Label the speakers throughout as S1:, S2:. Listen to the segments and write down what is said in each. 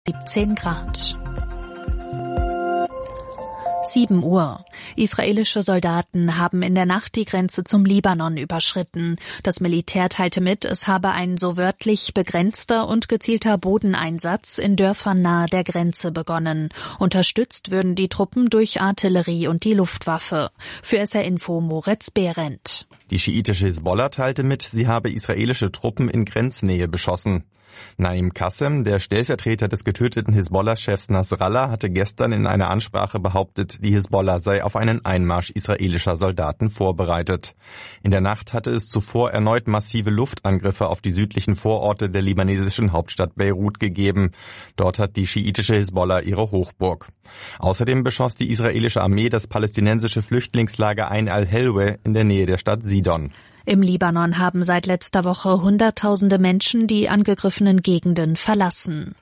S1: 17 Grad. 7 Uhr. Israelische Soldaten haben in der Nacht die Grenze zum Libanon überschritten. Das Militär teilte mit, es habe ein so wörtlich begrenzter und gezielter Bodeneinsatz in Dörfern nahe der Grenze begonnen. Unterstützt würden die Truppen durch Artillerie und die Luftwaffe. Für SR Info Moritz Behrendt.
S2: Die schiitische Hisbollah teilte mit, sie habe israelische Truppen in Grenznähe beschossen. Naim Qassem, der Stellvertreter des getöteten Hisbollah-Chefs Nasrallah, hatte gestern in einer Ansprache behauptet, die Hisbollah sei auf einen Einmarsch israelischer Soldaten vorbereitet. In der Nacht hatte es zuvor erneut massive Luftangriffe auf die südlichen Vororte der libanesischen Hauptstadt Beirut gegeben. Dort hat die schiitische Hisbollah ihre Hochburg. Außerdem beschoss die israelische Armee das palästinensische Flüchtlingslager Ain al-Helwe in der Nähe der Stadt Sidon.
S1: Im Libanon haben seit letzter Woche Hunderttausende Menschen die angegriffenen Gegenden verlassen.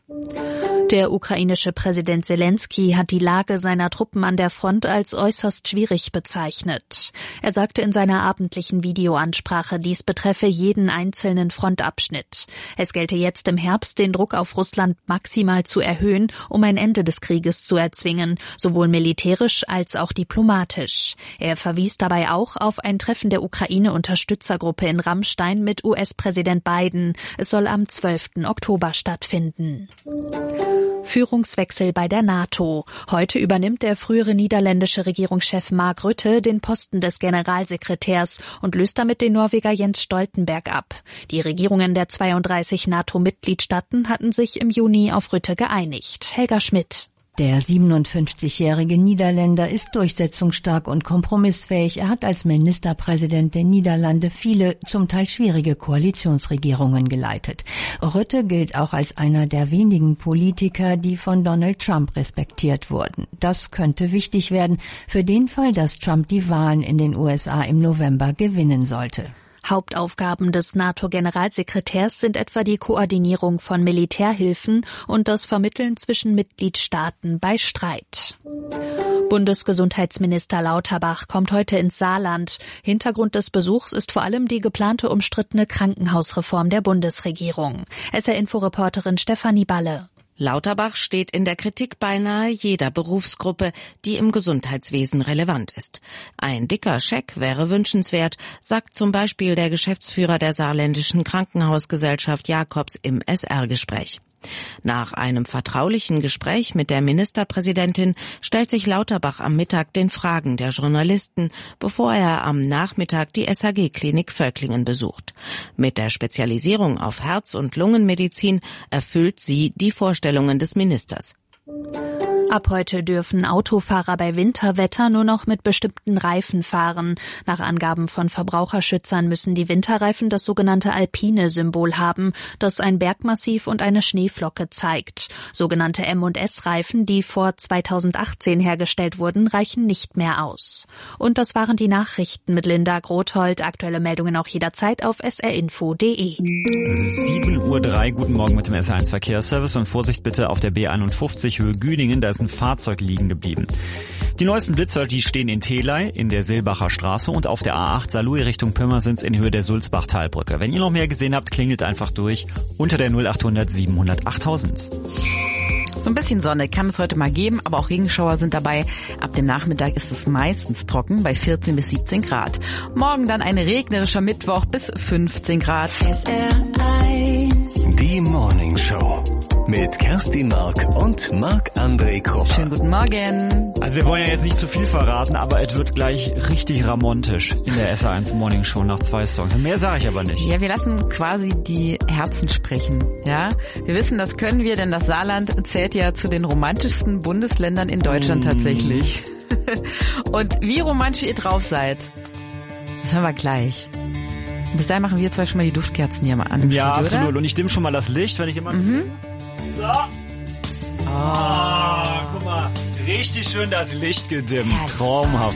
S1: Der ukrainische Präsident Selenskyj hat die Lage seiner Truppen an der Front als äußerst schwierig bezeichnet. Er sagte in seiner abendlichen Videoansprache, dies betreffe jeden einzelnen Frontabschnitt. Es gelte jetzt im Herbst, den Druck auf Russland maximal zu erhöhen, um ein Ende des Krieges zu erzwingen, sowohl militärisch als auch diplomatisch. Er verwies dabei auch auf ein Treffen der Ukraine-Unterstützergruppe in Rammstein mit US-Präsident Biden. Es soll am 12. Oktober stattfinden. Führungswechsel bei der NATO. Heute übernimmt der frühere niederländische Regierungschef Mark Rutte den Posten des Generalsekretärs und löst damit den Norweger Jens Stoltenberg ab. Die Regierungen der 32 NATO-Mitgliedstaaten hatten sich im Juni auf Rutte geeinigt. Helga Schmidt.
S3: Der 57-jährige Niederländer ist durchsetzungsstark und kompromissfähig. Er hat als Ministerpräsident der Niederlande viele, zum Teil schwierige Koalitionsregierungen geleitet. Rutte gilt auch als einer der wenigen Politiker, die von Donald Trump respektiert wurden. Das könnte wichtig werden für den Fall, dass Trump die Wahlen in den USA im November gewinnen sollte.
S1: Hauptaufgaben des NATO-Generalsekretärs sind etwa die Koordinierung von Militärhilfen und das Vermitteln zwischen Mitgliedstaaten bei Streit. Bundesgesundheitsminister Lauterbach kommt heute ins Saarland. Hintergrund des Besuchs ist vor allem die geplante umstrittene Krankenhausreform der Bundesregierung. SR-Info-Reporterin Stefanie Balle.
S4: Lauterbach steht in der Kritik beinahe jeder Berufsgruppe, die im Gesundheitswesen relevant ist. Ein dicker Scheck wäre wünschenswert, sagt zum Beispiel der Geschäftsführer der Saarländischen Krankenhausgesellschaft Jakobs im SR-Gespräch. Nach einem vertraulichen Gespräch mit der Ministerpräsidentin stellt sich Lauterbach am Mittag den Fragen der Journalisten, bevor er am Nachmittag die SAG-Klinik Völklingen besucht. Mit der Spezialisierung auf Herz- und Lungenmedizin erfüllt sie die Vorstellungen des Ministers.
S1: Ab heute dürfen Autofahrer bei Winterwetter nur noch mit bestimmten Reifen fahren. Nach Angaben von Verbraucherschützern müssen die Winterreifen das sogenannte alpine Symbol haben, das ein Bergmassiv und eine Schneeflocke zeigt. Sogenannte M&S-Reifen, die vor 2018 hergestellt wurden, reichen nicht mehr aus. Und das waren die Nachrichten mit Linda Grothold. Aktuelle Meldungen auch jederzeit auf srinfo.de.
S5: 7:03 Uhr, guten Morgen mit dem SR1 Verkehrsservice und Vorsicht bitte auf der B51 Höhe Güningen, da ist ein Fahrzeug liegen geblieben. Die neuesten Blitzer, die stehen in Theley in der Silbacher Straße und auf der A8 Saarlouis Richtung Pirmasens in Höhe der Sulzbach-Talbrücke. Wenn ihr noch mehr gesehen habt, klingelt einfach durch unter der 0800 700 8000.
S6: So ein bisschen Sonne kann es heute mal geben, aber auch Regenschauer sind dabei. Ab dem Nachmittag ist es meistens trocken bei 14 bis 17 Grad. Morgen dann ein regnerischer Mittwoch bis 15 Grad.
S7: Die Morning Show mit Kerstin Mark und Marc-André Krupper.
S6: Schönen guten Morgen.
S5: Also wir wollen ja jetzt nicht zu viel verraten, aber es wird gleich richtig ramontisch in der SR1 Morning Show nach 2 Songs. Mehr sage ich aber nicht.
S6: Ja, wir lassen quasi die Herzen sprechen. Ja, wir wissen, das können wir, denn das Saarland zählt ja zu den romantischsten Bundesländern in Deutschland tatsächlich. Und wie romantisch ihr drauf seid, das hören wir gleich. Bis dahin machen wir zwei schon mal die Duftkerzen hier mal an.
S5: Ja,
S6: Studio,
S5: absolut.
S6: Oder?
S5: Und ich dimm schon mal das Licht, wenn ich immer... So. Guck mal. Richtig schön das Licht gedimmt. Traumhaft.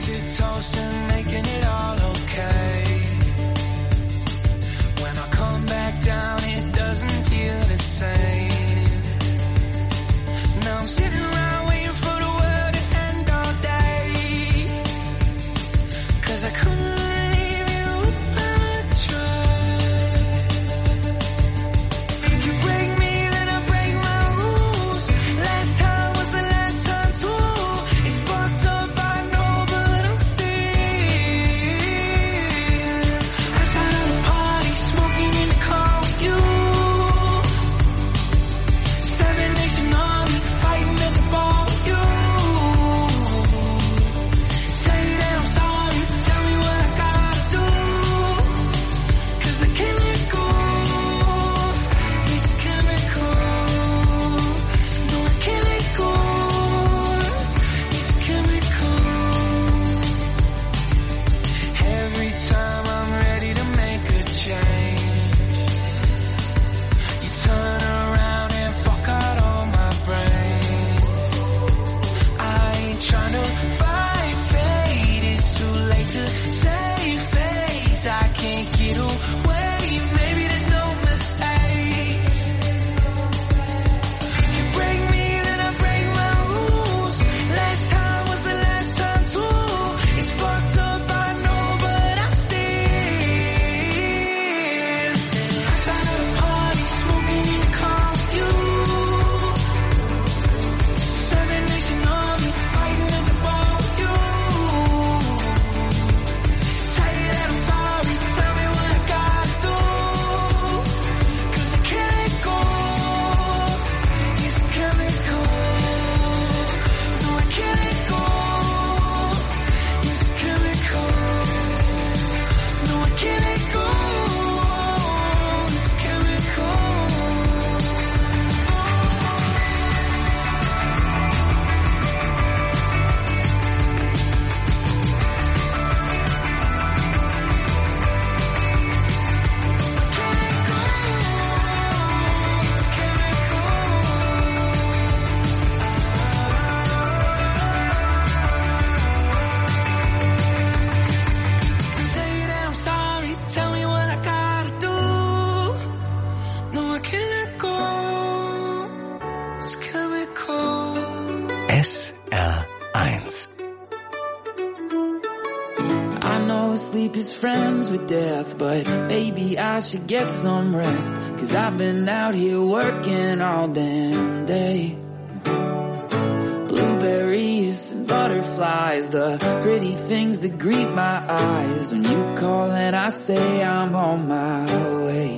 S7: SR1.
S8: I know sleep is friends with death, but maybe I should get some rest, 'cause I've been out here working all damn day. Blueberries and butterflies, the pretty things that greet my eyes when you call and I say I'm on my way.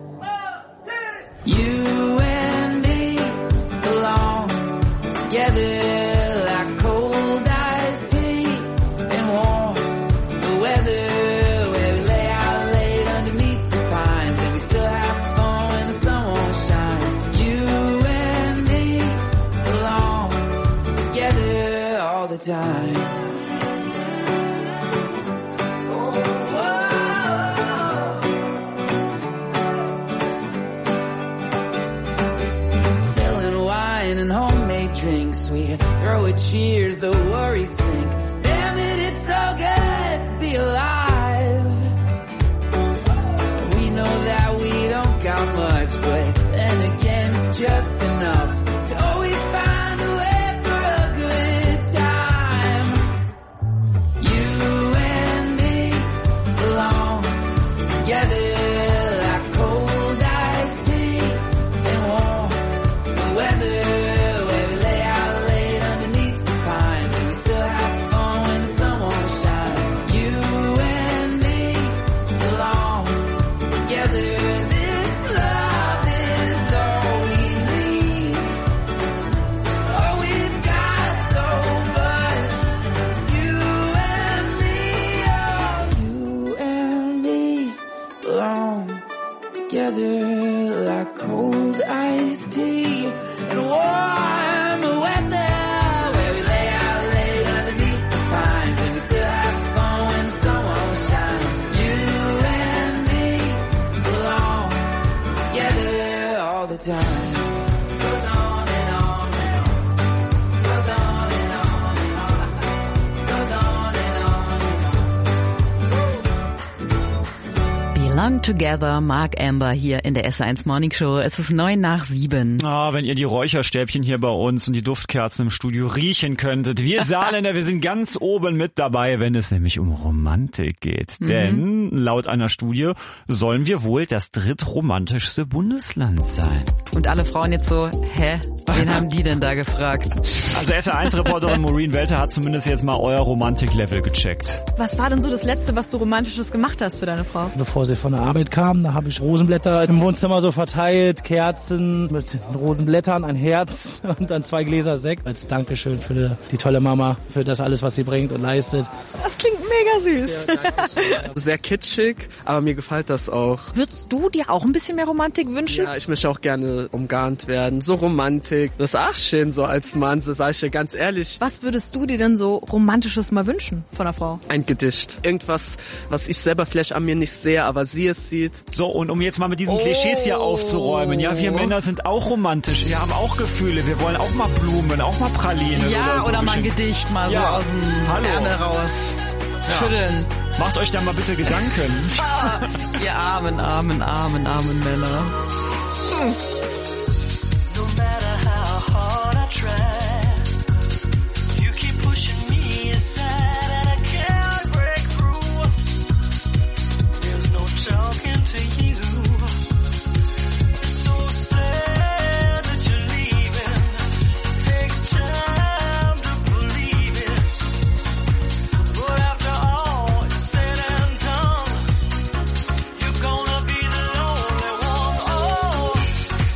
S8: You and me belong together like cold iced tea and warm the weather, where we lay out late underneath the pines and we still have fun when the sun won't shine. You and me belong together all the time. And homemade drinks, we throw a cheers, the worries sink. Damn it, it's so good to be alive. We know that we don't got much, but then again it's just enough to always find a way for a good time. You and me belong together like cold iced tea and warm the weather. Together like cold iced tea and warm weather, where we lay out late underneath the pines and we still have fun when the sun won't shine. You and me belong together all the time. Goes on and on and on. Goes on and on and on. Goes on and on and on.
S6: Belong Together, Mark Amber hier in der SR1 Morning Show. Es ist 7:09.
S5: Wenn ihr die Räucherstäbchen hier bei uns und die Duftkerzen im Studio riechen könntet. Wir Saarländer, wir sind ganz oben mit dabei, wenn es nämlich um Romantik geht. Denn laut einer Studie sollen wir wohl das drittromantischste Bundesland sein.
S6: Und alle Frauen jetzt so, wen haben die denn da gefragt?
S5: Also SR1-Reporterin Maureen Welter hat zumindest jetzt mal euer Romantik-Level gecheckt.
S9: Was war denn so das Letzte, was du Romantisches gemacht hast für deine Frau?
S10: Bevor sie von der Arbeit kam, da habe ich Rosenblätter im Wohnzimmer so verteilt, Kerzen mit Rosenblättern, ein Herz und dann 2 Gläser Sekt als Dankeschön für die tolle Mama, für das alles, was sie bringt und leistet.
S9: Das klingt mega süß.
S10: Ja,
S11: sehr kitschig, aber mir gefällt das auch.
S9: Würdest du dir auch ein bisschen mehr Romantik wünschen?
S11: Ja, ich möchte auch gerne umgarnt werden. So Romantik, das ist auch schön so als Mann, das sage ich dir ganz ehrlich.
S9: Was würdest du dir denn so Romantisches mal wünschen von einer Frau?
S11: Ein Gedicht. Irgendwas, was ich selber vielleicht an mir nicht sehe, aber sie es sieht.
S5: So, und um jetzt mal mit diesen Klischees hier aufzuräumen, ja, wir Männer sind auch romantisch, wir haben auch Gefühle, wir wollen auch mal Blumen, auch mal Pralinen.
S6: Ja,
S5: oder, so.
S6: Oder mal ein Gedicht mal so aus dem Ärmel raus. Ja. Schütteln.
S5: Macht euch da mal bitte Gedanken.
S6: Ihr armen Männer.
S12: No matter how hard I try, you keep pushing me aside and I can't break through. There's no talking to you. It's so sad that you're leaving. It takes time to believe it. But after all is said and done, you're gonna be the lonely one. Oh.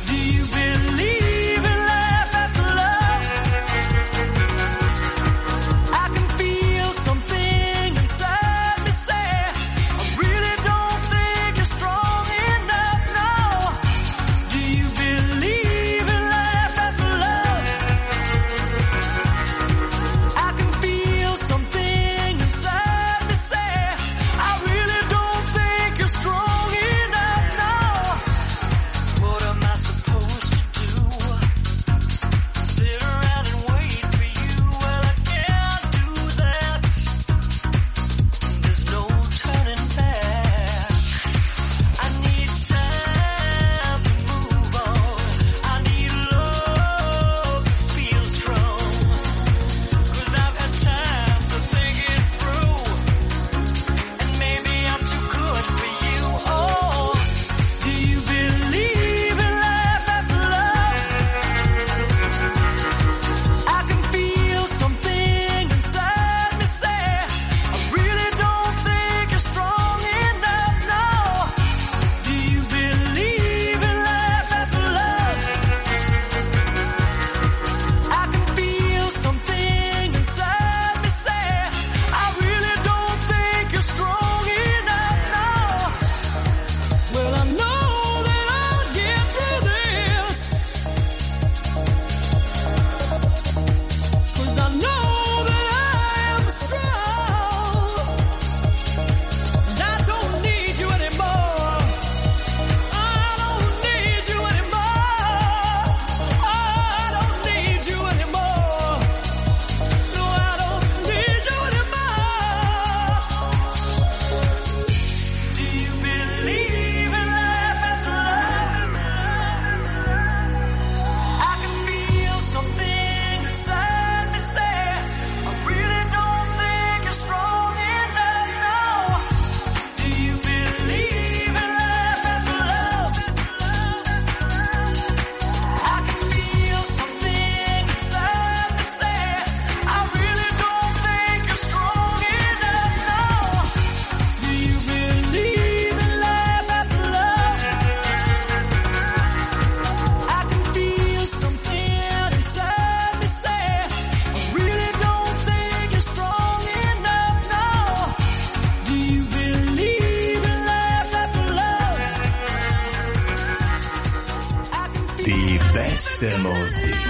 S7: beste Musik.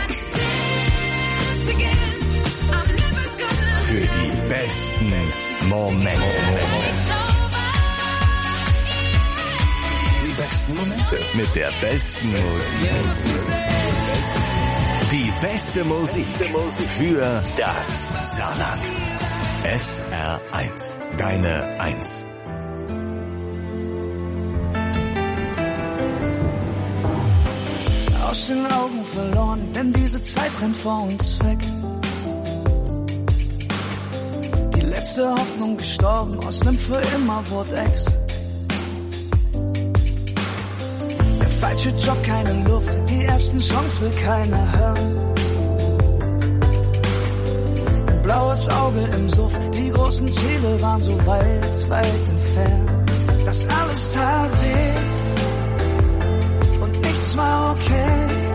S7: Für die besten Momente. Die besten Momente mit der besten Musik. Die beste Musik für das Saarland. SR1, deine 1.
S13: Aus den Augen verloren, denn diese Zeit rennt vor uns weg. Die letzte Hoffnung gestorben, aus nem für immer wurde Ex. Der falsche Job, keine Luft, die ersten Songs will keiner hören. Ein blaues Auge im Suff, die großen Ziele waren so weit, weit entfernt. Das alles tat weh und nichts war okay.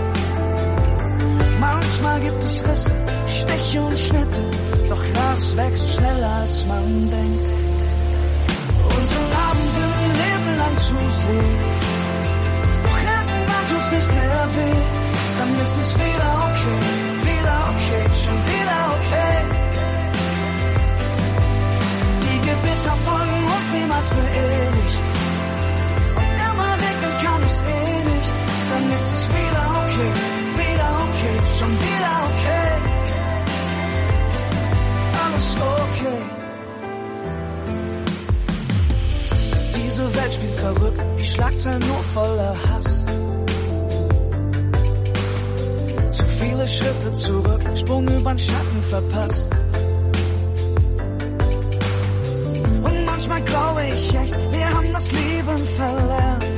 S13: Manchmal gibt es Risse, Stiche und Schnitte, doch Gras wächst schneller als man denkt. Unsere Narben sind ein Leben lang zu sehen, doch irgendwann tut's nicht mehr weh. Dann ist es wieder okay, schon wieder okay. Die Gewitter folgen uns niemals für ewig, und immer regnen kann es eh nicht. Dann ist es wieder okay, schon wieder okay. Alles okay. Diese Welt spielt verrückt, die Schlagzeilen nur voller Hass. Zu viele Schritte zurück, Sprung übern Schatten verpasst. Und manchmal glaube ich echt, wir haben das Leben verlernt.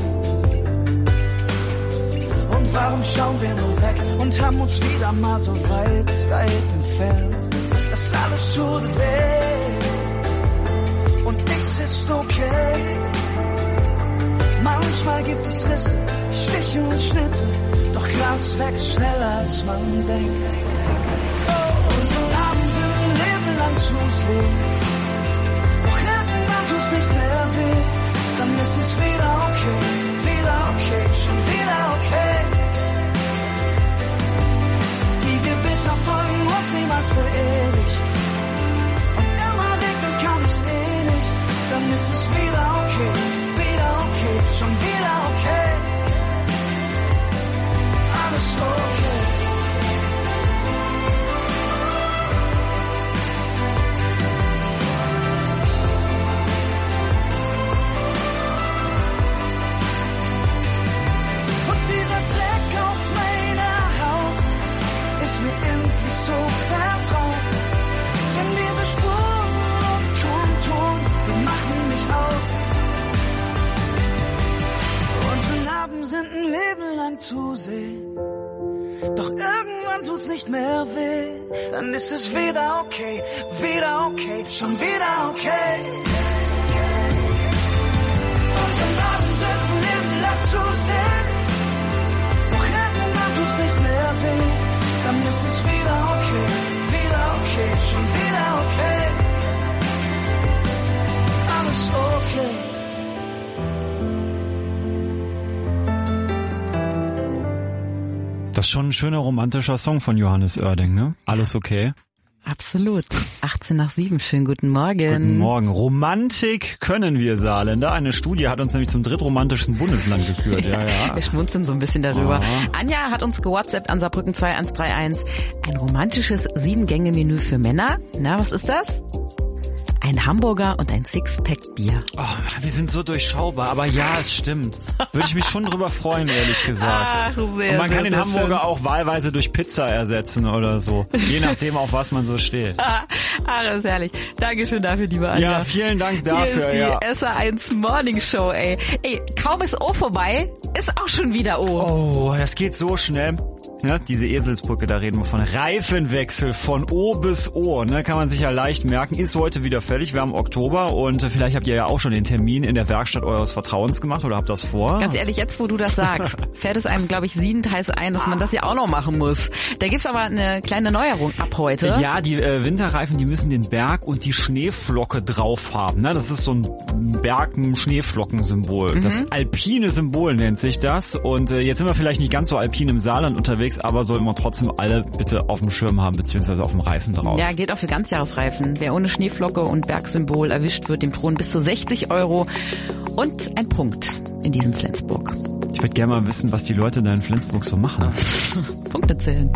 S13: Und warum schauen wir nur weg und haben uns wieder mal so weit, weit entfernt? Das alles tut weh und nichts ist okay. Manchmal gibt es Risse, Stiche und Schnitte, doch Gras wächst schneller als man denkt. Unsere Narben sind ein Leben lang zu sehen, doch irgendwann tut's nicht mehr weh. Dann ist es wieder okay, schon wieder okay. Die Gewitter folgen uns niemals für ewig, und immer regnen kann es eh nicht. Dann ist es wieder okay, schon wieder okay. Alles okay. Und dieser Dreck auf meiner Haut ist mir endlich so vertraut. Denn diese Spuren und Konturen, die machen mich aus. Unsere Narben sind ein Leben lang zu sehen, doch irgendwann tut's nicht mehr weh. Dann ist es wieder okay, schon wieder okay. Unsere Narben sind ein Leben lang zu sehen, doch irgendwann tut's nicht mehr weh. Dann ist es wieder okay, schon wieder okay. Alles okay.
S5: Das ist schon ein schöner romantischer Song von Johannes Oerding, ne? Alles okay?
S6: Absolut. 7:18, schönen guten Morgen.
S5: Guten Morgen. Romantik können wir Saarländer. Eine Studie hat uns nämlich zum drittromantischsten Bundesland gekürt. Ja.
S6: Wir schmunzeln so ein bisschen darüber. Anja hat uns gewhatsappt an Saarbrücken 2131. Ein romantisches 7-Gänge-Menü für Männer. Na, was ist das? Ein Hamburger und ein Sixpack-Bier.
S5: Oh, wir sind so durchschaubar, aber ja, es stimmt. Würde ich mich schon drüber freuen, ehrlich gesagt.
S6: Ach, sehr,
S5: und man kann den Hamburger
S6: schön.
S5: auch wahlweise durch Pizza ersetzen oder so. Je nachdem, auf was man so steht.
S6: Das ist herrlich. Dankeschön dafür, liebe Anja.
S5: Ja, vielen Dank dafür.
S6: Hier ist die SR1 Morning Show, ey. Ey, kaum ist O vorbei, ist auch schon wieder O.
S5: Oh, das geht so schnell. Ja, diese Eselsbrücke, da reden wir von Reifenwechsel von O bis O, ne, kann man sich ja leicht merken, ist heute wieder fällig, wir haben Oktober und vielleicht habt ihr ja auch schon den Termin in der Werkstatt eures Vertrauens gemacht oder habt das vor?
S6: Ganz ehrlich, jetzt wo du das sagst, fällt es einem, glaube ich, siedend heiß ein, dass man das ja auch noch machen muss. Da gibt's aber eine kleine Neuerung ab heute.
S5: Ja, die Winterreifen, die müssen den Berg und die Schneeflocke drauf haben, ne, das ist so ein Bergen-Schneeflocken-Symbol. Das alpine Symbol nennt sich das und jetzt sind wir vielleicht nicht ganz so alpin im Saarland unterwegs, aber sollten wir trotzdem alle bitte auf dem Schirm haben, beziehungsweise auf dem Reifen drauf.
S6: Ja, gilt auch für Ganzjahresreifen. Wer ohne Schneeflocke und Bergsymbol erwischt wird, dem drohen bis zu 60 € und ein Punkt in diesem Flensburg.
S5: Ich würde gerne mal wissen, was die Leute da in Flensburg so machen.
S6: Punkte zählen.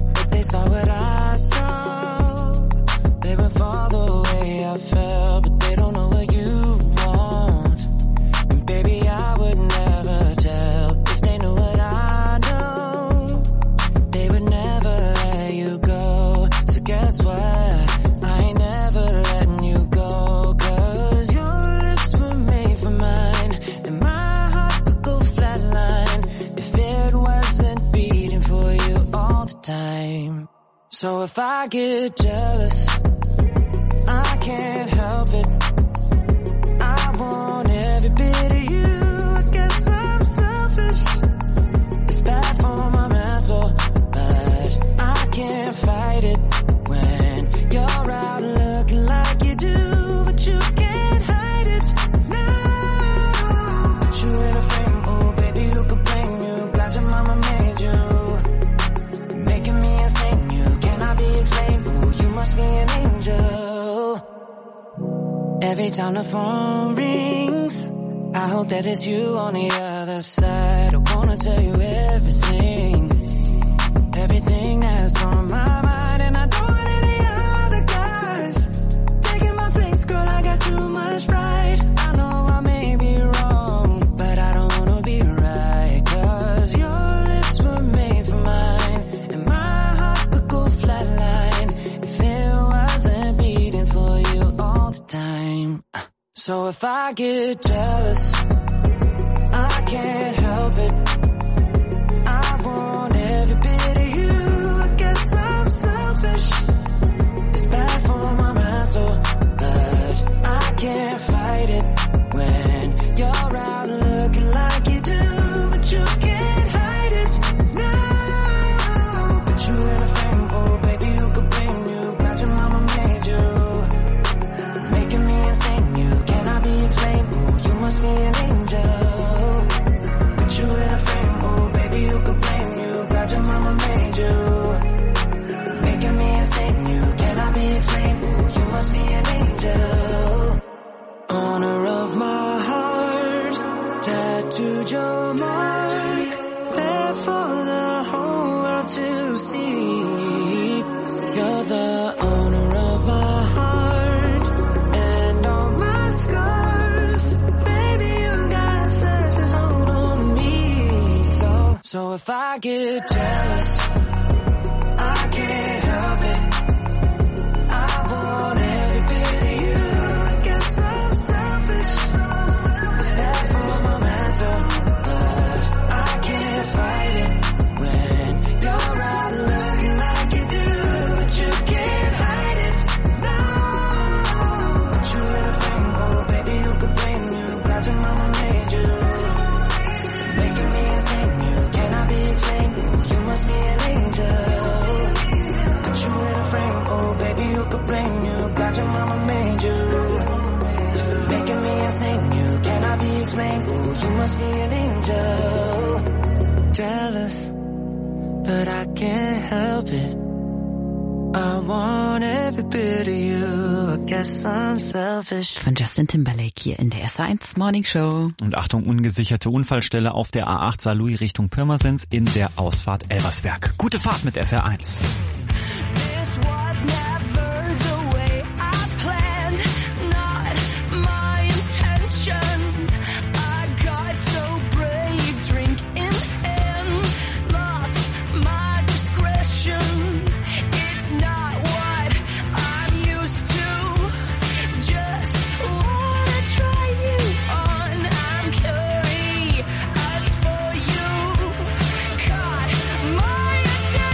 S13: So if I get jealous, I can't help it. I want every bit of you. I guess I'm selfish. It's bad for my mental, but I can't fight it. When you're out looking like you do, but you can't hide it. No, put you in a frame, oh baby, who could blame you? Glad your mama made you, making me insane. You must be an angel. Every time the phone rings, I hope that it's you on the other side. I wanna tell you everything, everything that's on my mind. And I don't want any other guys taking my place, girl, I got too much pride. I know I may be wrong, but I don't wanna be right. Cause your lips were made for mine, and my heart would go flatline if it wasn't beating for you all the time. So if I get jealous, I can't help it. I want every bit of you. I guess I'm selfish. It's bad for my mental, but I can't fight it. When you're out looking like you do, but you can't hide it. No, put you in a frame, oh baby, who could blame you? Glad your mama made you, making me insane. You cannot be explained. Oh, you must be an angel. Put you in a frame, oh baby, who could blame you? Glad your mama made you, making me insane. You cannot be explained. Oh, you must be an angel. Honor of my heart, tattooed your mark, there for the whole world to see. You're the owner of my heart and all my scars. Baby, you got such a hold on me. So if I get jealous, I can't help it. I want every bit of you. I guess I'm selfish. It's bad for my mental, but I can't fight it. When you're out looking like you do, but you can't hide it. No, put you in a frame, oh baby, who could blame you? Glad your mama made you, making me insane. You cannot be explained. Oh, you must be an angel. Put you in a frame, oh baby, who could blame you? Glad your mama made you, making me insane. You cannot be explained. Oh, you must be an angel. Jealous, but I can't help it. I want every bit of you. I guess I'm selfish.
S6: Von Justin Timberlake hier in der SR1 Morning Show.
S5: Und Achtung, ungesicherte Unfallstelle auf der A8 Saarlouis Richtung Pirmasens in der Ausfahrt Elversberg. Gute Fahrt mit SR1.
S12: This was never the way I planned, not my intention. I got so brave, drink in hand, lost my discretion. It's not what I'm used to, just wanna try you on. I'm curious for you, caught my attention.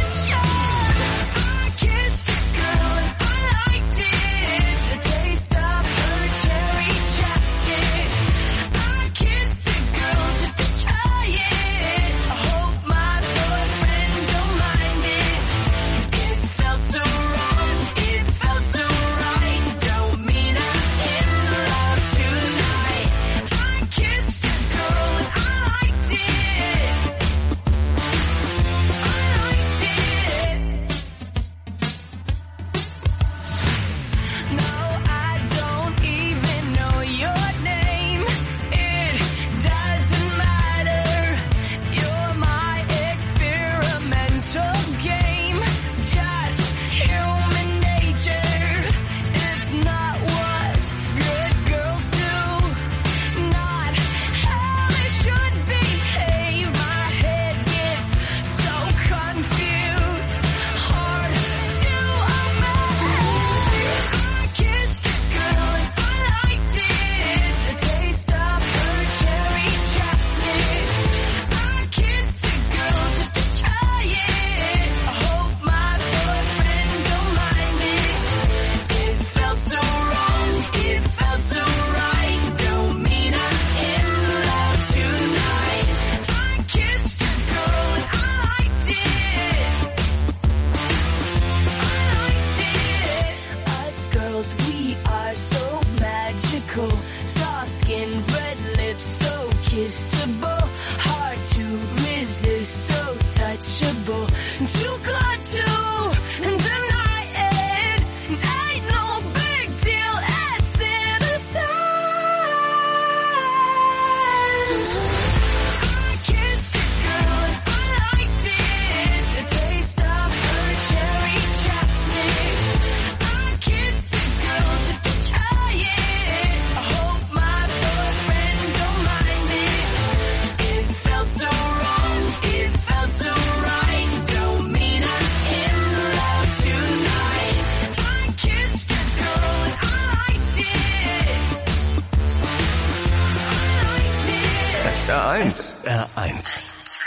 S7: SR1. SR1.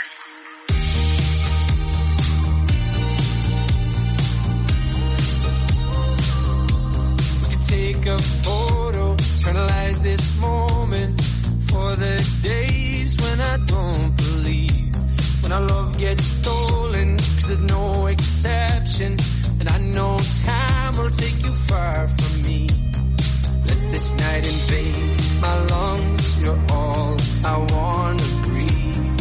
S8: Take a photo, eternalize this moment for the days when I don't believe, when our love gets stolen, 'cause there's no exception, and I know time will take you far from me. Let this night invade my lungs, you're all I wanna breathe.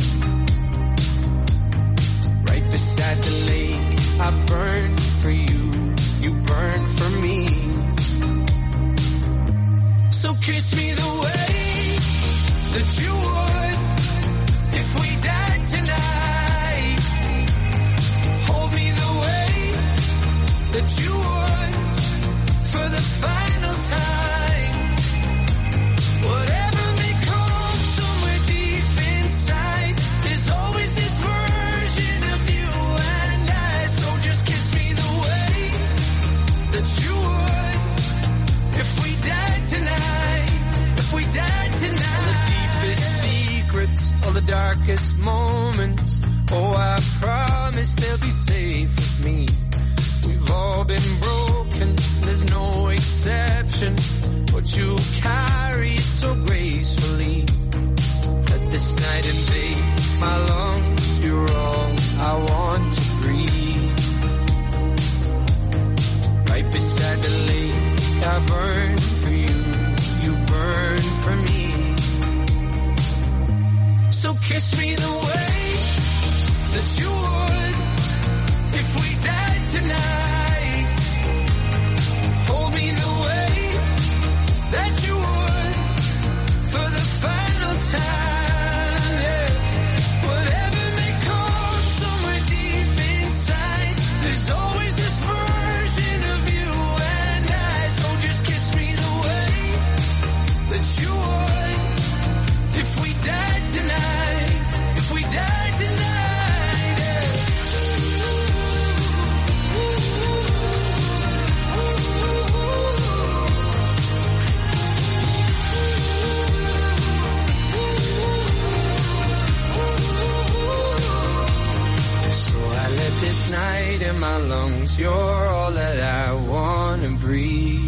S8: Right beside the lake, I burn for you, you burn for me. So kiss me the way that you would if we died tonight. Hold me the way that you would for the final time. Whatever may come somewhere deep inside, there's always this version of you and I. So just kiss me the way that you would if we died tonight, if we died tonight. All the deepest secrets, all the darkest moments, oh, I promise they'll be safe with me. We've all been broken, there's no exception, but you carry it so gracefully. Let this night invade my lungs, you're all I want to breathe. Right beside the lake, I burn for you, you burn for me. So kiss me the way that you would if we died tonight. Hold me the way that you would for the final time. Yeah. Whatever may come somewhere deep inside, there's always this version of you and I. So just kiss me the way that you would if we died tonight, if we died tonight. Yeah. So I let this night in my lungs, you're all that I wanna breathe.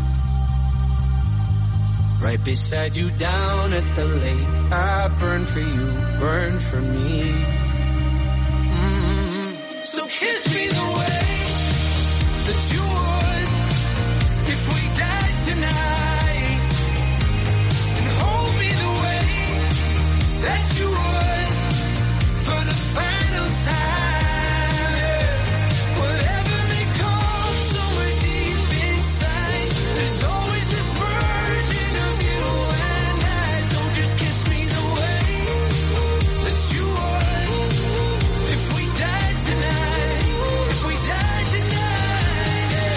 S8: Right beside you down at the lake, I burn for you, burn for me. So kiss me the way that you would if we died tonight, and hold me the way that you would for the final time. Yeah. Whatever may come somewhere deep inside, there's always this version of you and I. So just kiss me the way that you would if we died tonight, if we died tonight. Yeah.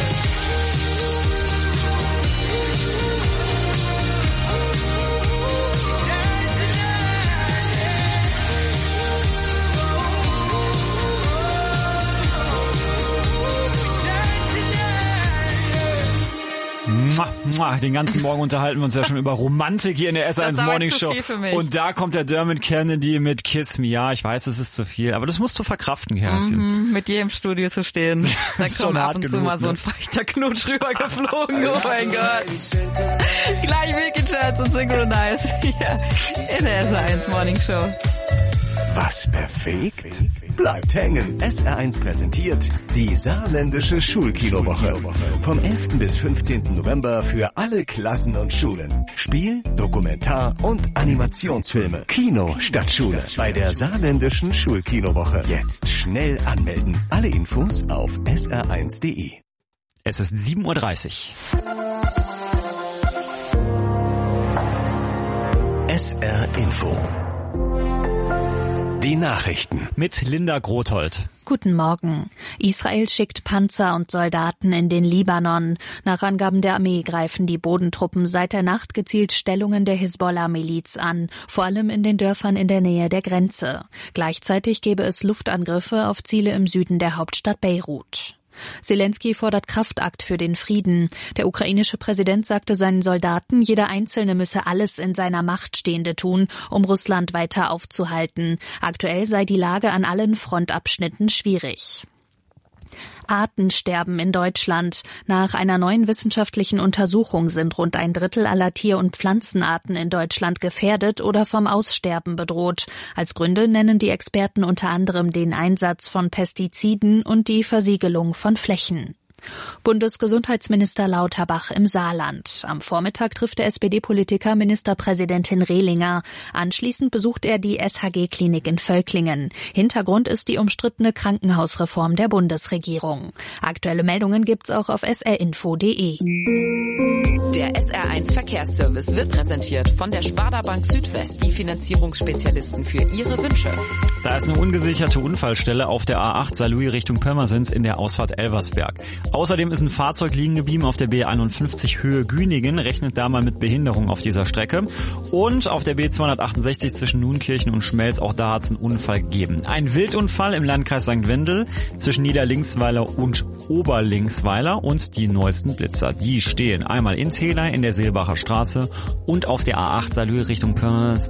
S5: Den ganzen Morgen unterhalten wir uns ja schon über Romantik hier in der SR1 Morning Show. Und da kommt der Dermot Kennedy mit Kiss Me. Ja, ich weiß, das ist zu viel, aber das musst du verkraften, Kerstin.
S6: Mit dir im Studio zu stehen. Da kommt ab und zu mal so ein feuchter Knutsch rübergeflogen. Oh mein Gott. Gleich Milky Chance und Synchronize hier in der SR1 Morning Show.
S7: Was perfekt? Bleibt hängen. SR1 präsentiert die saarländische Schulkinowoche. Vom 11. bis 15. November für alle Klassen und Schulen. Spiel, Dokumentar- und Animationsfilme. Kino statt Schule. Bei der saarländischen Schulkinowoche. Jetzt schnell anmelden. Alle Infos auf sr1.de.
S5: Es ist 7:30 Uhr.
S7: SR Info. Die Nachrichten.
S5: Mit Linda Grothold.
S1: Guten Morgen. Israel schickt Panzer und Soldaten in den Libanon. Nach Angaben der Armee greifen die Bodentruppen seit der Nacht gezielt Stellungen der Hisbollah-Miliz an, vor allem in den Dörfern in der Nähe der Grenze. Gleichzeitig gebe es Luftangriffe auf Ziele im Süden der Hauptstadt Beirut. Selenskyj fordert Kraftakt für den Frieden. Der ukrainische Präsident sagte seinen Soldaten, jeder Einzelne müsse alles in seiner Macht Stehende tun, um Russland weiter aufzuhalten. Aktuell sei die Lage an allen Frontabschnitten schwierig. Artensterben in Deutschland. Nach einer neuen wissenschaftlichen Untersuchung sind rund 1/3 aller Tier- und Pflanzenarten in Deutschland gefährdet oder vom Aussterben bedroht. Als Gründe nennen die Experten unter anderem den Einsatz von Pestiziden und die Versiegelung von Flächen. Bundesgesundheitsminister Lauterbach im Saarland. Am Vormittag trifft der SPD-Politiker Ministerpräsidentin Rehlinger. Anschließend besucht er die SHG-Klinik in Völklingen. Hintergrund ist die umstrittene Krankenhausreform der Bundesregierung. Aktuelle Meldungen gibt's auch auf srinfo.de.
S14: Der SR1 Verkehrsservice wird präsentiert von der Sparda Bank Südwest, die Finanzierungsspezialisten für Ihre Wünsche.
S5: Da ist eine ungesicherte Unfallstelle auf der A8 Saarlouis Richtung Pirmasens in der Ausfahrt Elversberg. Außerdem ist ein Fahrzeug liegen geblieben auf der B51 Höhe Güningen, rechnet da mal mit Behinderung auf dieser Strecke. Und auf der B268 zwischen Nunkirchen und Schmelz, auch da hat es einen Unfall gegeben. Ein Wildunfall im Landkreis St. Wendel zwischen Niederlinksweiler und Oberlinksweiler und die neuesten Blitzer. Die stehen einmal in Theley in der Seelbacher Straße und auf der A8 Saarlouis Richtung Pirmasens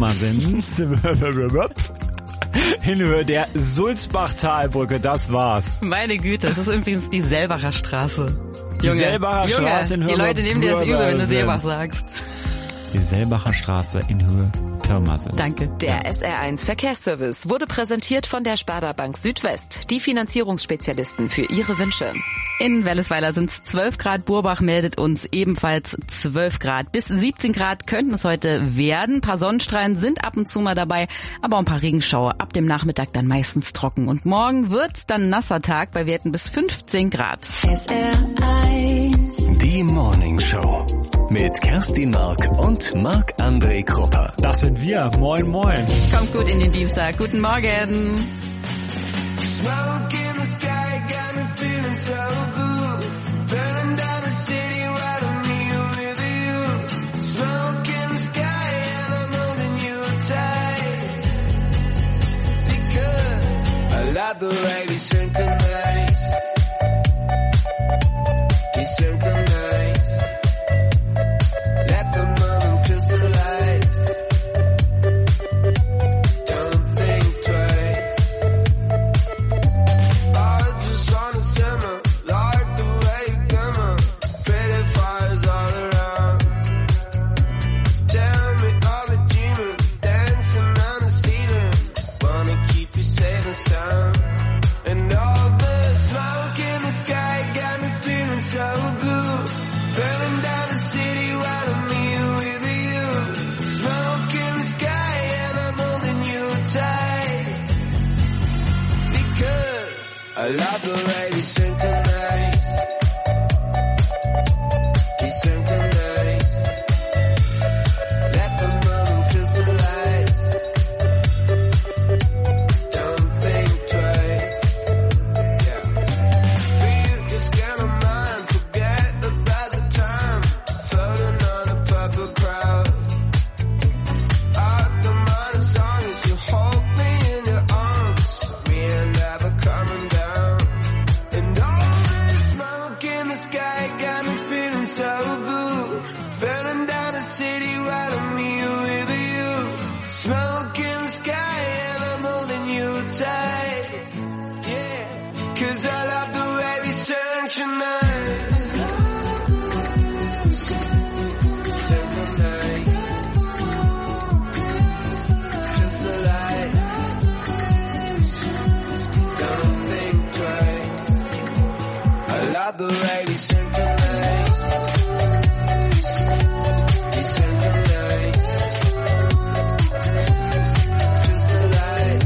S5: in Höhe der Sulzbachtalbrücke. Das war's.
S6: Meine Güte, das ist übrigens die Selbacher Straße.
S5: Die Selbacher Straße in Höhe.
S6: Die Leute nehmen dir das übel, wenn du Selbach sagst.
S5: Die Selbacher Straße in Höhe Pirmasens.
S6: Danke.
S14: Der SR1 Verkehrsservice wurde präsentiert von der Sparda Bank Südwest, die Finanzierungsspezialisten für Ihre Wünsche.
S6: In Wellesweiler sind es 12 Grad, Burbach meldet uns ebenfalls 12 Grad. Bis 17 Grad könnten es heute werden. Ein paar Sonnenstrahlen sind ab und zu mal dabei, aber auch ein paar Regenschauer. Ab dem Nachmittag dann meistens trocken. Und morgen wird's dann ein nasser Tag bei Werten bis 15 Grad.
S7: SR1. Die Morning Show mit Kerstin Mark und Marc-André Krupper.
S5: Das sind wir. Moin, moin.
S6: Kommt gut in den Dienstag. Guten Morgen.
S13: Smoke in the sky got me feeling so good. Burning down the city while I'm here with you. Smoke in the sky and I'm holding you tight. Because I love the way we synchronize. We synchronize. Let the moment crystallize. Don't think twice. I just wanna simmer, like the way you glimmer. Pretty fires all around. Tell me all the dreaming, dancing on the ceiling. Wanna keep you safe and sound. And all the smoke in the sky got me feeling so good. Burning down the city while I'm here with you. Smoke in the sky and I'm holding you tight. Because I love the way we synchronize. We synchronize. Let the moment crystallize. Don't think twice. Yeah. Feel your skin of mine. Forget about the time. Floating on a purple crowd. Out the morning sun as you hold me in your arms. We ain't never coming down. And all this smoke in the sky got me feeling so good. Burning down the city while I'm here with you. Smoke in the sky and I'm holding you tight. Yeah, 'cause I love the way we synchronize. Synchronize. Crystallize. Don't think twice. I love the way we synchronize. We synchronize. Crystallize.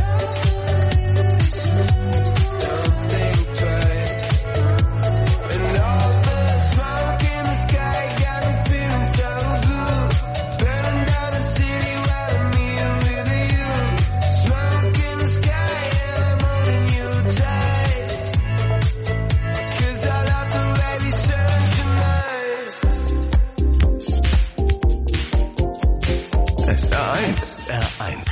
S13: Don't think twice. And all the smoke in the sky got me feeling so good. Burning down the city while I'm here with you. Smoke in the sky and I'm holding you tight. 'Cause I love the way we synchronize.
S7: SR1. R1.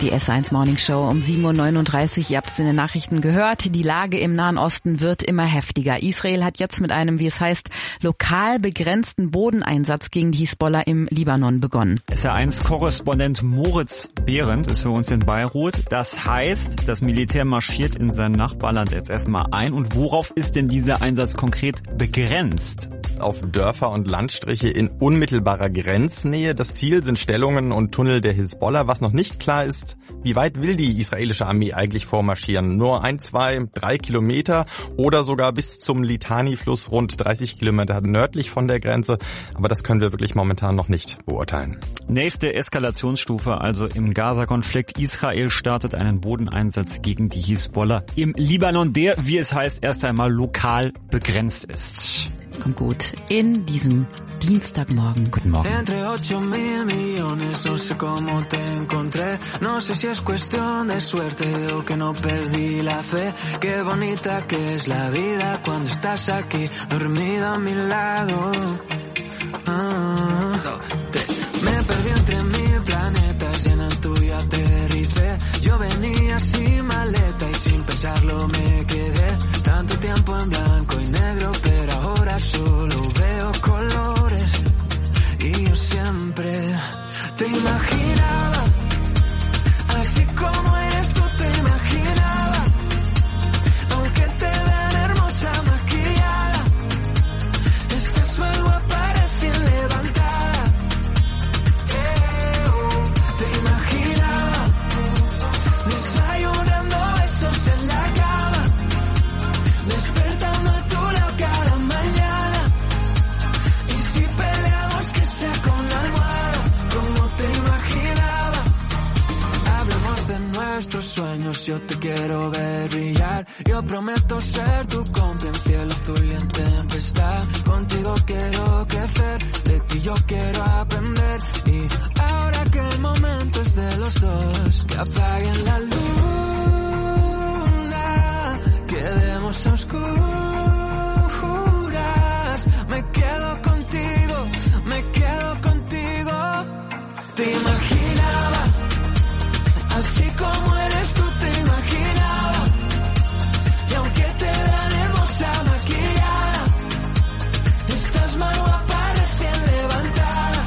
S6: Die S1 Morning Show um 7.39 Uhr. Ihr habt es in den Nachrichten gehört. Die Lage im Nahen Osten wird immer heftiger. Israel hat jetzt mit einem, wie es heißt, lokal begrenzten Bodeneinsatz gegen die Hisbollah im Libanon begonnen.
S5: SR1-Korrespondent Moritz Behrendt ist für uns in Beirut. Das heißt, das Militär marschiert in sein Nachbarland jetzt erstmal ein. Und worauf ist denn dieser Einsatz konkret begrenzt?
S2: Auf Dörfer und Landstriche in unmittelbarer Grenznähe. Das Ziel sind Stellungen und Tunnel der Hisbollah. Was noch nicht klar ist, wie weit will die israelische Armee eigentlich vormarschieren? Nur 1, 2, 3 Kilometer oder sogar bis zum Litani-Fluss rund 30 Kilometer nördlich von der Grenze. Aber das können wir wirklich momentan noch nicht beurteilen.
S5: Nächste Eskalationsstufe also im Gaza-Konflikt. Israel startet einen Bodeneinsatz gegen die Hisbollah im Libanon, der, wie es heißt, erst einmal lokal begrenzt ist.
S6: Kommt gut in diesen Dienstagmorgen.
S5: Guten Morgen.
S13: Entre 8.000 millones, no sé cómo te encontré. No sé si es cuestión de suerte o que no perdí la fe. Qué bonita que es la vida cuando estás aquí, dormida a mi lado. Me perdí entre mil planetas y en el tuyo aterricé. Yo venía sin maleta y sin pensarlo me quedé. Tanto tiempo en blanco y negro, pero ahora solo veo colores. Y yo siempre te imaginaba, así como eres tú te imaginaba. Aunque te vean hermosa maquillada, estás más guapa recién levantada. Te imaginaba desayunando besos en la cama, despertando a tu lado cada mañana. Y si peleamos que sea con la almohada, como te imaginaba. Hablemos de nuestros sueños, yo te quiero ver brillar. Yo prometo ser tu cómplice en cielo azul y en tempestad. Contigo quiero crecer, de ti yo quiero aprender. Y ahora que el momento es de los dos, que apaguen la luna, quedemos a oscuras. Me quedo contigo, me quedo contigo. Te imaginaba, así como eres tú te imaginaba. Y aunque te vean hermosa maquillada, estás más guapa recién levantada.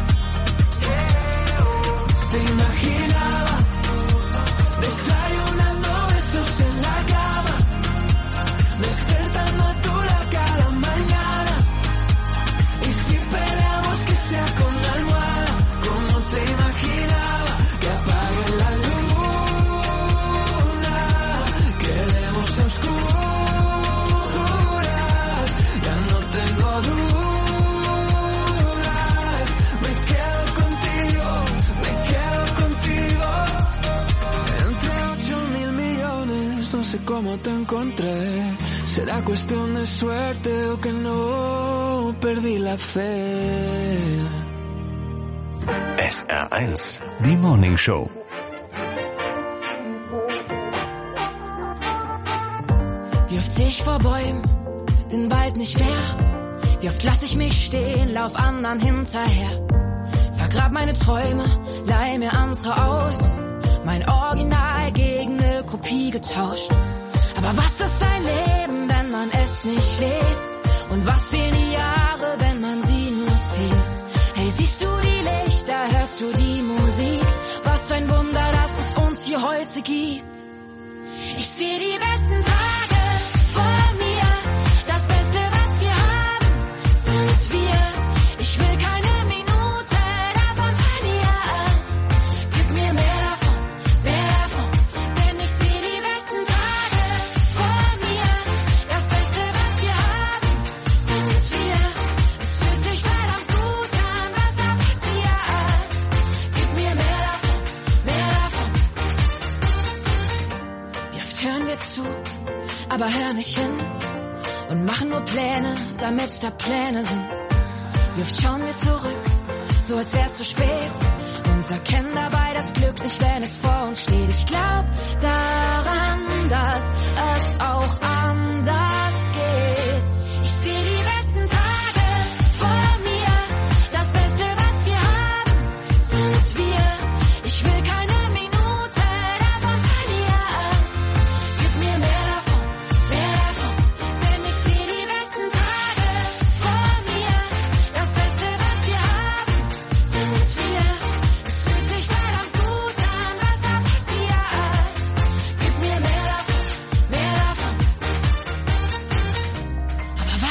S13: Te imaginaba desayunando besos en la cama, despertando a tu lado cada mañana. Y si peleamos que sea con la almohada, como te imaginaba. Que apague la luna, quedemos a oscuras. Ya no tengo dudas, me quedo contigo, me quedo contigo. Entre 8.000 millones, no sé cómo te encontré. Será cuestión de suerte o que no perdí la fe.
S7: SR1, die Morning Show.
S15: Wie oft seh ich vor Bäumen, den Wald nicht mehr? Wie oft lass ich mich stehen, lauf anderen hinterher? Vergrab meine Träume, leih mir andere aus. Mein Original gegen ne Kopie getauscht. Aber was ist ein Leben, wenn man es nicht lebt? Und was sehen die Jahre, wenn man sie nur zählt? Hey, siehst du die Lichter, hörst du die Musik? Was ein Wunder, dass es uns hier heute gibt. Ich seh die besten Tage vor mir. Das Beste, was wir haben, sind wir. Ich will keine Minute davon verlieren. Gib mir mehr davon, denn ich seh die besten Tage vor mir. Das Beste, was wir haben, sind wir. Es fühlt sich verdammt gut an, was da passiert. Gib mir mehr davon, Wie oft hören wir zu, aber hören nicht hin und machen nur Pläne, damit da Pläne sind. Wie oft schauen wir zurück, so als wär's zu spät und erkennen dabei das Glück nicht, wenn es vor uns steht. Ich glaub daran, dass es auch anders geht. Ich seh die besten Tage vor mir. Das Beste, was wir haben, sind wir. Ich will keine Minute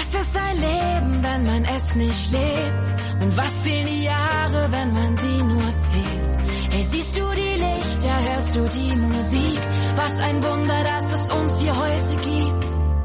S15: Was ist ein Leben, wenn man es nicht lebt? Und was fehlen die Jahre, wenn man sie nur zählt? Hey, siehst du die Lichter, hörst du die Musik? Was ein Wunder, dass es uns hier heute gibt.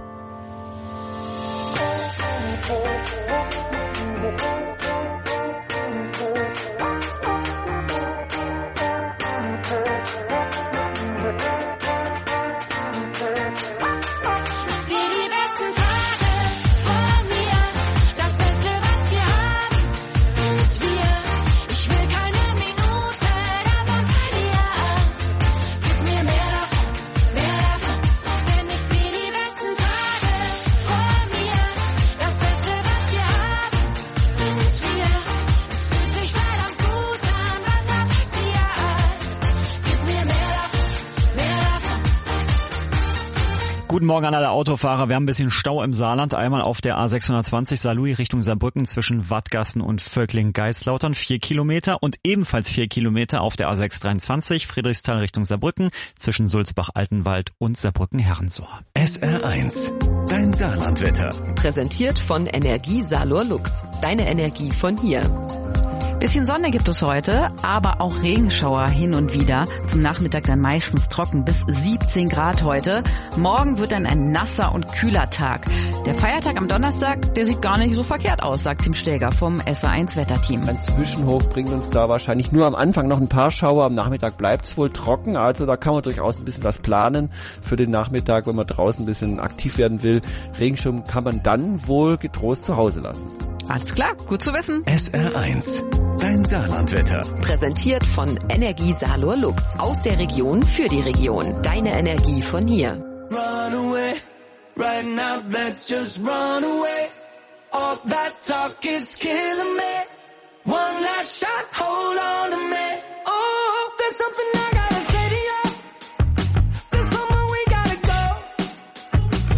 S5: Guten Morgen an alle Autofahrer. Wir haben ein bisschen Stau im Saarland. Einmal auf der A620 Saarlouis Richtung Saarbrücken zwischen Wattgassen und Völkling-Geislautern 4 Kilometer und ebenfalls 4 Kilometer auf der A623 Friedrichsthal Richtung Saarbrücken zwischen Sulzbach-Altenwald und Saarbrücken-Herrensohr.
S7: SR1, dein Saarlandwetter.
S14: Präsentiert von Energie Salor Lux. Deine Energie von hier.
S6: Bisschen Sonne gibt es heute, aber auch Regenschauer hin und wieder. Zum Nachmittag dann meistens trocken, bis 17 Grad heute. Morgen wird dann ein nasser und kühler Tag. Der Feiertag am Donnerstag, der sieht gar nicht so verkehrt aus, sagt Tim Steger vom SR1 Wetterteam.
S16: Ein Zwischenhoch bringt uns da wahrscheinlich nur am Anfang noch ein paar Schauer. Am Nachmittag bleibt es wohl trocken, also da kann man durchaus ein bisschen was planen für den Nachmittag, wenn man draußen ein bisschen aktiv werden will. Regenschirm kann man dann wohl getrost zu Hause lassen.
S6: Alles klar, gut zu wissen.
S7: SR1, dein Saarlandwetter.
S14: Präsentiert von Energie Salor Lux. Aus der Region für die Region. Deine Energie von hier.
S13: Run away, right now let's just run away. All that talk is killing me. One last shot, hold on to me. Oh, there's something I gotta say to you. There's somewhere we gotta go.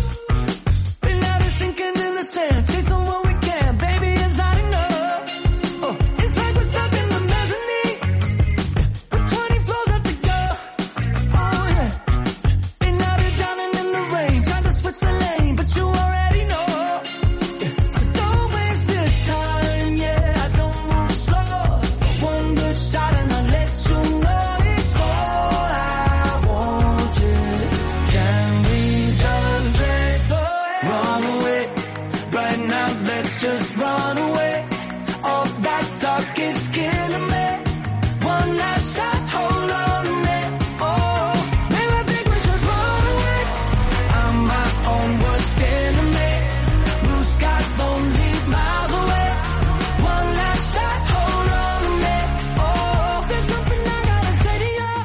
S13: Been out of sinking in the sand, chasing what we can, baby, it's not enough. Oh, it's like we're stuck in the mezzanine, with 20 floors left to go. Oh yeah, been out of drowning in the rain, trying to switch the lane, but you already know. Yeah. So don't waste this time, yeah, I don't move slow. One good shot and I'll let you know it's all I want, yeah. Can we just let go? Run away, right now let's just run away. All that talk is killing me. One last shot, hold on to me. Oh, maybe I think we should run away. I'm my own worst enemy. Blue skies don't leave miles away. One last shot, hold on to me. Oh, there's something I gotta say to you.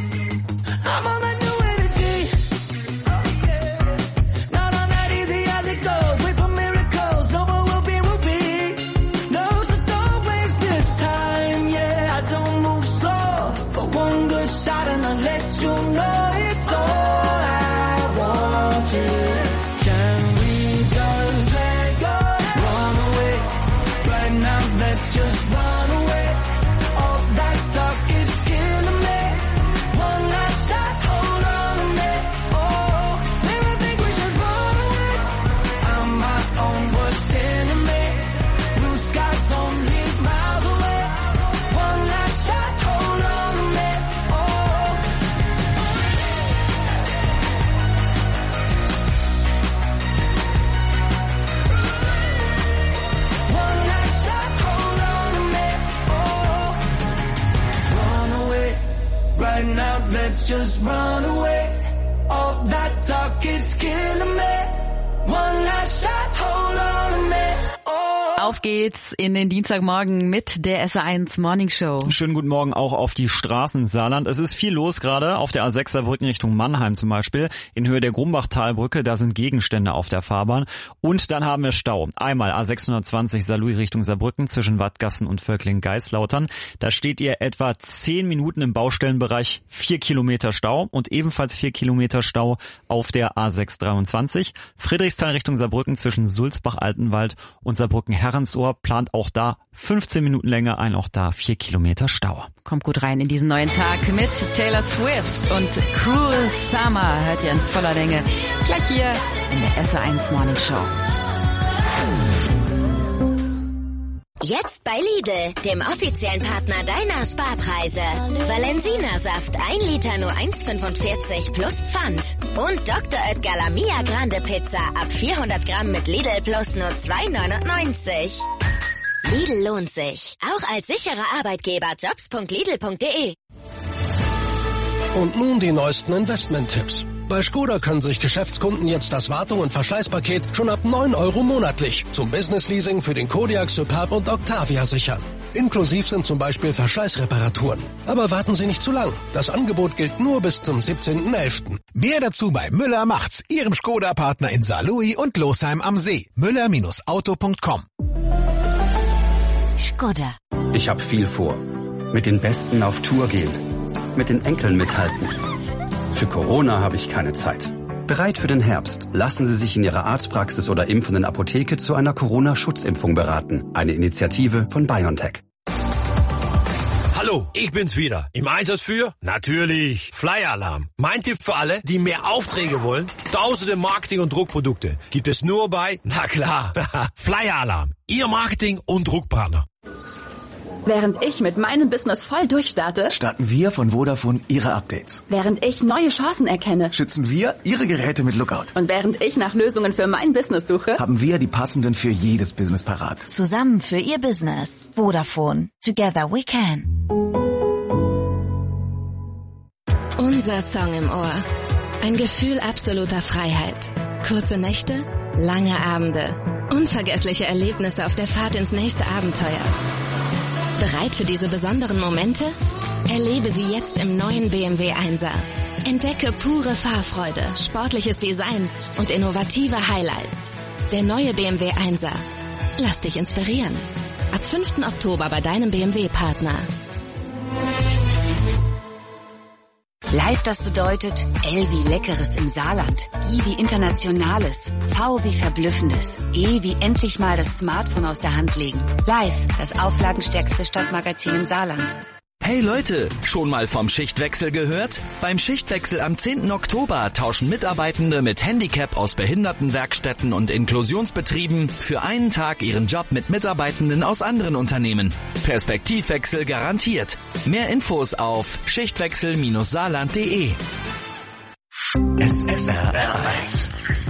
S13: I'm on that new energy. Oh yeah, not on that easy as it goes. Wait for miracles, no what will be will be. No, so don't waste this time. Yeah, I don't move slow, but one good shot and I'll let you know it's all I want. Yeah, can we just let go? Run away, right now let's just run away. All that talk is killing me. One last shot, hold on to me. Oh, maybe I think we should run away. I'm my own worst enemy. Blue skies don't leave miles away. One last shot, hold on to me. Oh, one last shot, hold on to me. Oh, run away, right now let's just run away. All that talk is killing me. One last shot, hold on to me. Oh.
S6: Auf geht's in den Dienstagmorgen mit der SR1 Morning Show.
S5: Schönen guten Morgen auch auf die Straßen Saarland. Es ist viel los gerade auf der A6 Saarbrücken Richtung Mannheim zum Beispiel. In Höhe der Grumbachtalbrücke, da sind Gegenstände auf der Fahrbahn. Und dann haben wir Stau. Einmal A620 Saarlouis Richtung Saarbrücken zwischen Wattgassen und Völkling-Geislautern. Da steht ihr etwa 10 Minuten im Baustellenbereich, 4 Kilometer Stau und ebenfalls 4 Kilometer Stau auf der A623. Friedrichsthal Richtung Saarbrücken zwischen Sulzbach-Altenwald und Saarbrücken-Herrensohr plant auch da 15 Minuten länger ein, auch da 4 Kilometer Stau.
S6: Kommt gut rein in diesen neuen Tag mit Taylor Swift und Cruel Summer. Hört ihr in voller Länge gleich hier in der SR1 Morning Show.
S17: Jetzt bei Lidl, dem offiziellen Partner deiner Sparpreise. Valensina-Saft 1 Liter nur 1,45 plus Pfand. Und Dr. Oetker Lamia Grande Pizza ab 400 Gramm mit Lidl Plus nur 2,99. Lidl lohnt sich. Auch als sicherer Arbeitgeber jobs.lidl.de.
S18: Und nun die neuesten Investment-Tipps. Bei Skoda können sich Geschäftskunden jetzt das Wartung- und Verschleißpaket schon ab 9 € monatlich zum Business-Leasing für den Kodiaq, Superb und Octavia sichern. Inklusiv sind zum Beispiel Verschleißreparaturen. Aber warten Sie nicht zu lang. Das Angebot gilt nur bis zum 17.11.
S19: Mehr dazu bei Müller macht's, Ihrem Skoda-Partner in Saarlouis und Losheim am See. Müller-Auto.com.
S3: Skoda.
S20: Ich hab viel vor. Mit den Besten auf Tour gehen. Mit den Enkeln mithalten. Für Corona habe ich keine Zeit. Bereit für den Herbst. Lassen Sie sich in Ihrer Arztpraxis oder impfenden Apotheke zu einer Corona-Schutzimpfung beraten. Eine Initiative von BioNTech.
S21: Hallo, ich bin's wieder. Im Einsatz für, natürlich, Flyer Alarm. Mein Tipp für alle, die mehr Aufträge wollen. Tausende Marketing- und Druckprodukte gibt es nur bei, na klar, Flyer Alarm. Ihr Marketing- und Druckpartner.
S22: Während ich mit meinem Business voll durchstarte,
S23: starten wir von Vodafone Ihre Updates.
S22: Während ich neue Chancen erkenne,
S23: schützen wir Ihre Geräte mit Lookout.
S22: Und während ich nach Lösungen für mein Business suche,
S23: haben wir die passenden für jedes Business parat.
S24: Zusammen für Ihr Business. Vodafone. Together we can.
S15: Unser Song im Ohr. Ein Gefühl absoluter Freiheit. Kurze Nächte, lange Abende. Unvergessliche Erlebnisse auf der Fahrt ins nächste Abenteuer. Bereit für diese besonderen Momente? Erlebe sie jetzt im neuen BMW 1er. Entdecke pure Fahrfreude, sportliches Design und innovative Highlights. Der neue BMW 1er. Lass dich inspirieren. Ab 5. Oktober bei deinem BMW-Partner.
S25: Live, das bedeutet L wie Leckeres im Saarland, I wie Internationales, V wie Verblüffendes, E wie endlich mal das Smartphone aus der Hand legen. Live, das auflagenstärkste Stadtmagazin im Saarland.
S26: Hey Leute, schon mal vom Schichtwechsel gehört? Beim Schichtwechsel am 10. Oktober tauschen Mitarbeitende mit Handicap aus Behindertenwerkstätten und Inklusionsbetrieben für einen Tag ihren Job mit Mitarbeitenden aus anderen Unternehmen. Perspektivwechsel garantiert. Mehr Infos auf schichtwechsel-saarland.de.
S7: SSR1.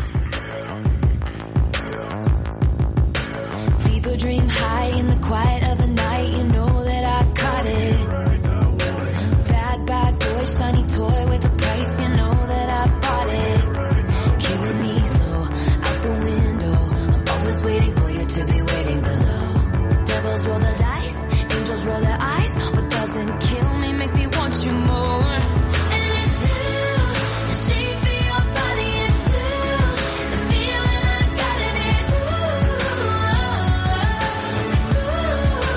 S15: People dream high in the quiet of the night, you know that I caught it. Bad boy, shiny toy with a price, you know that I bought it. Killing me slow, out the window. I'm always waiting for you to be waiting below. Devils roll the dice, angels roll their eyes. What doesn't kill me makes me want you more. And it's blue, the shape of your body is blue. The feeling I got it is blue. It's blue.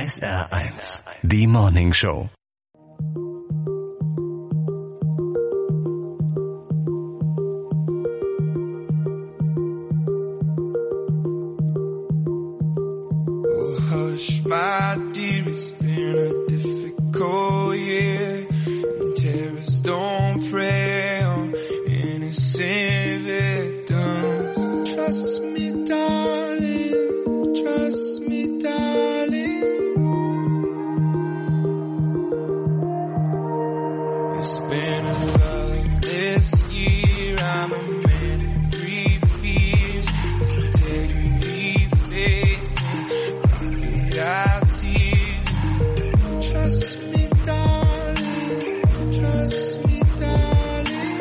S7: SR1, die Morning Show.
S4: Hush, my dear, it's been a difficult year. And terrorists don't prey on innocent victims. Trust me, darling. Trust me, darling. It's been a loveless year. I'm a man of three fears. Integrity, faith, trust me, darling. Trust me, darling.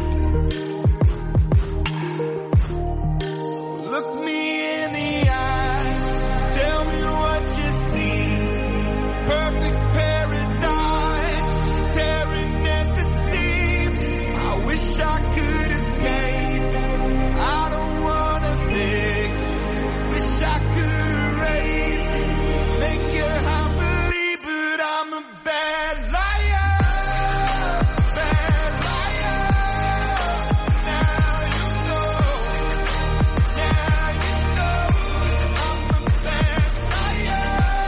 S4: Look me in the eye. Tell me what you see. Perfect paradise, tearing at the seams. I wish I could escape. I don't wanna beg. Wish I could erase it. Make you happy, but I'm a bad liar. Bad liar. Now you know. Now you know. I'm a bad liar.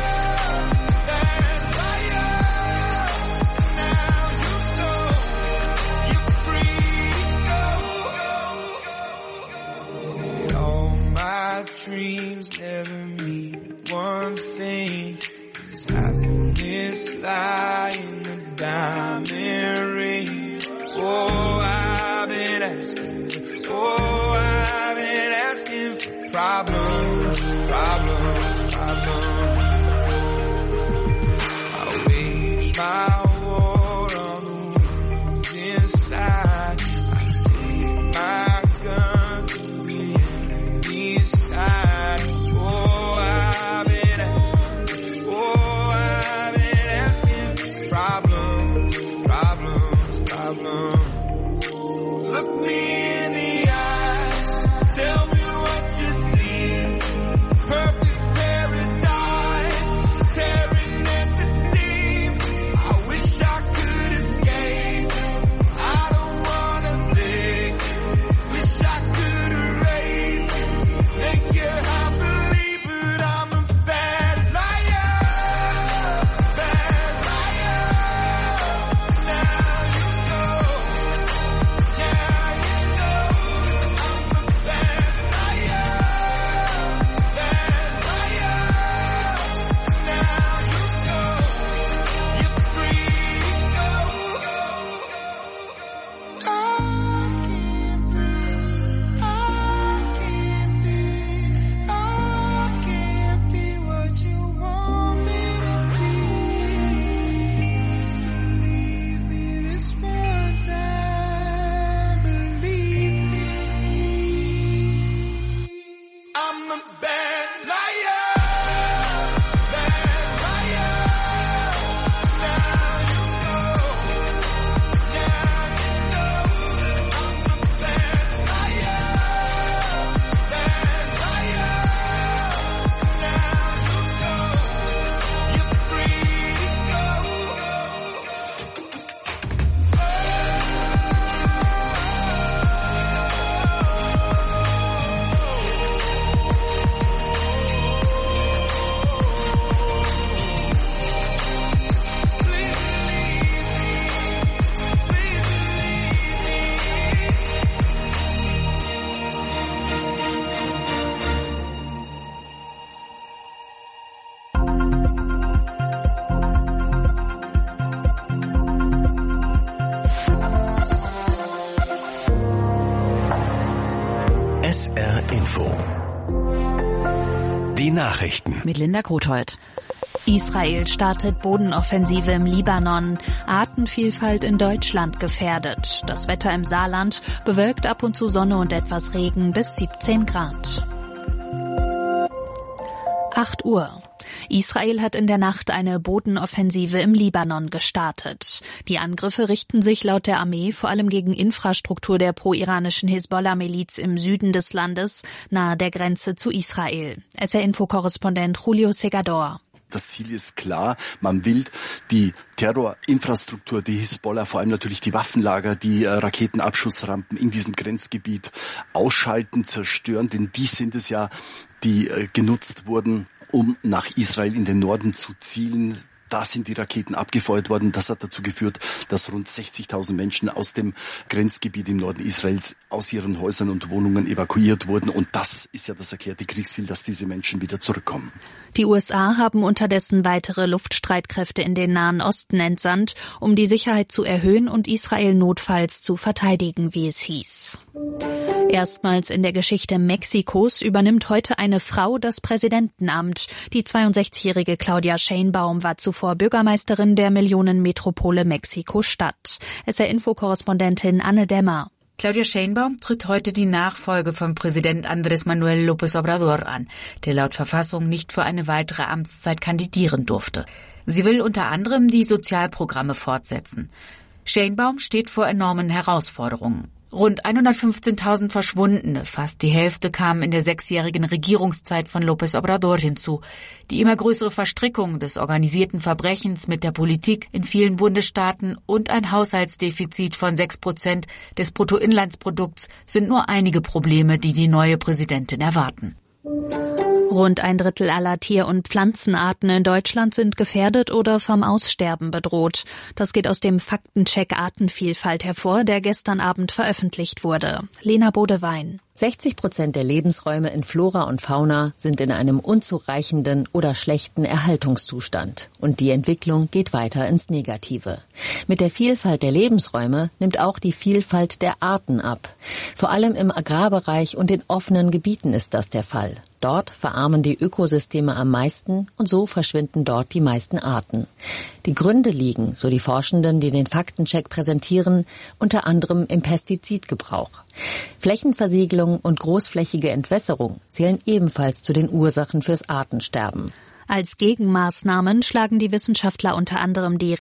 S4: Bad liar. Now you know. You're free to go. All my dreams never mean one thing. Does happiness lie in the diamond ring? Oh, I've been asking. Oh, I've been asking for problems, problems, problems. I wage my war on the wounds inside. I take my gun to the enemy's side. Oh, I've been asking. Oh, I've been asking for problems, problems, problems. Look me in the eye. Tell me what you see. Perfect paradise, tearing at the seams. I wish I could escape. I don't wanna beg. Wish I could erase it. Make you happy, but I'm a bad liar. Bad liar. Now you know. Now you know. I'm a bad liar. Bad liar. Now you know. You're free to go. I can't breathe. I can't be. I can't be what you want me to be. Believe me this one time. Believe me. I'm a bad liar. Bad liar. Now you know. Now you know. I'm a bad liar. Bad liar. Now you know. You're free to go.
S7: SR Info. Die Nachrichten.
S6: Mit Linda Grothold.
S1: Israel startet Bodenoffensive im Libanon. Artenvielfalt in Deutschland gefährdet. Das Wetter im Saarland bewölkt, ab und zu Sonne und etwas Regen bis 17 Grad. 8 Uhr. Israel hat in der Nacht eine Bodenoffensive im Libanon gestartet. Die Angriffe richten sich laut der Armee vor allem gegen Infrastruktur der pro-iranischen Hisbollah-Miliz im Süden des Landes, nahe der Grenze zu Israel. SR-Info-Korrespondent Julio Segador.
S2: Das Ziel ist klar, man will die Terrorinfrastruktur, die Hisbollah, vor allem natürlich die Waffenlager, die Raketenabschussrampen in diesem Grenzgebiet ausschalten, zerstören, denn die sind es ja, die genutzt wurden, um nach Israel in den Norden zu zielen. Da sind die Raketen abgefeuert worden. Das hat dazu geführt, dass rund 60.000 Menschen aus dem Grenzgebiet im Norden Israels aus ihren Häusern und Wohnungen evakuiert wurden. Und das ist ja das erklärte Kriegsziel, dass diese Menschen wieder zurückkommen.
S1: Die USA haben unterdessen weitere Luftstreitkräfte in den Nahen Osten entsandt, um die Sicherheit zu erhöhen und Israel notfalls zu verteidigen, wie es hieß. Erstmals in der Geschichte Mexikos übernimmt heute eine Frau das Präsidentenamt. Die 62-jährige Claudia Sheinbaum war zuvor Bürgermeisterin der Millionenmetropole Mexiko-Stadt. SR-Info-Korrespondentin Anne Dämmer.
S8: Claudia Sheinbaum tritt heute die Nachfolge von Präsident Andrés Manuel López Obrador an, der laut Verfassung nicht für eine weitere Amtszeit kandidieren durfte. Sie will unter anderem die Sozialprogramme fortsetzen. Sheinbaum steht vor enormen Herausforderungen. Rund 115.000 Verschwundene, fast die Hälfte kamen in der 6-jährigen Regierungszeit von López Obrador hinzu. Die immer größere Verstrickung des organisierten Verbrechens mit der Politik in vielen Bundesstaaten und ein Haushaltsdefizit von 6% des Bruttoinlandsprodukts sind nur einige Probleme, die die neue Präsidentin erwarten.
S1: Rund 1/3 aller Tier- und Pflanzenarten in Deutschland sind gefährdet oder vom Aussterben bedroht. Das geht aus dem Faktencheck Artenvielfalt hervor, der gestern Abend veröffentlicht wurde. Lena Bodewein.
S9: 60% der Lebensräume in Flora und Fauna sind in einem unzureichenden oder schlechten Erhaltungszustand. Und die Entwicklung geht weiter ins Negative. Mit der Vielfalt der Lebensräume nimmt auch die Vielfalt der Arten ab. Vor allem im Agrarbereich und in offenen Gebieten ist das der Fall. Dort verarmen die Ökosysteme am meisten und so verschwinden dort die meisten Arten. Die Gründe liegen, so die Forschenden, die den Faktencheck präsentieren, unter anderem im Pestizidgebrauch. Flächenversiegelung und großflächige Entwässerung zählen ebenfalls zu den Ursachen fürs Artensterben.
S1: Als Gegenmaßnahmen schlagen die Wissenschaftler unter anderem die